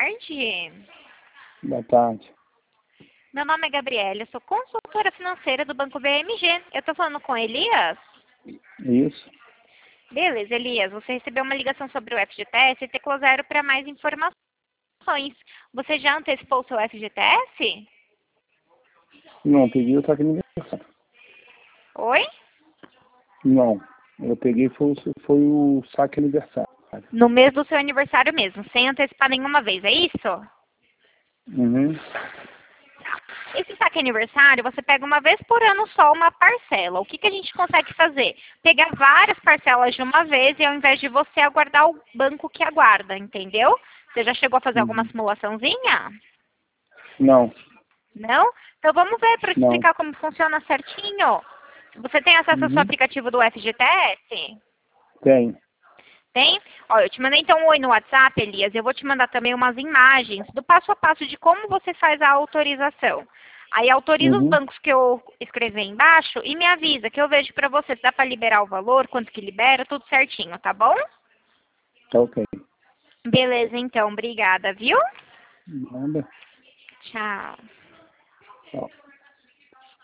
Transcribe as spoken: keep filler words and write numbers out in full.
tarde. Boa tarde. Meu nome é Gabriela, eu sou consultora financeira do Banco B M G. Eu estou falando com Elias? Isso. Beleza, Elias, você recebeu uma ligação sobre o F G T S e teclou zero para mais informações. Você já antecipou o seu F G T S? Não, peguei o saque aniversário. Oi? Não, eu peguei foi, o- foi o saque aniversário. No mês do seu aniversário mesmo, sem antecipar nenhuma vez, é isso? Uhum. Esse saque aniversário, você pega uma vez por ano só uma parcela. O que, que a gente consegue fazer? Pegar várias parcelas de uma vez e ao invés de você aguardar o banco que aguarda, entendeu? Você já chegou a fazer alguma Uhum. simulaçãozinha? Não, Não? Então vamos ver para te não. explicar como funciona certinho. Você tem acesso ao seu Uhum. aplicativo do F G T S? Tem. Tem? Ó, eu te mandei então um oi no WhatsApp, Elias. Eu vou te mandar também umas imagens do passo a passo de como você faz a autorização. Aí autoriza os Uhum. bancos que eu escrever embaixo e me avisa que eu vejo pra você se dá pra liberar o valor, quanto que libera, tudo certinho, tá bom? Tá ok. Beleza, então. Obrigada, viu? Nada. Tchau. Tchau.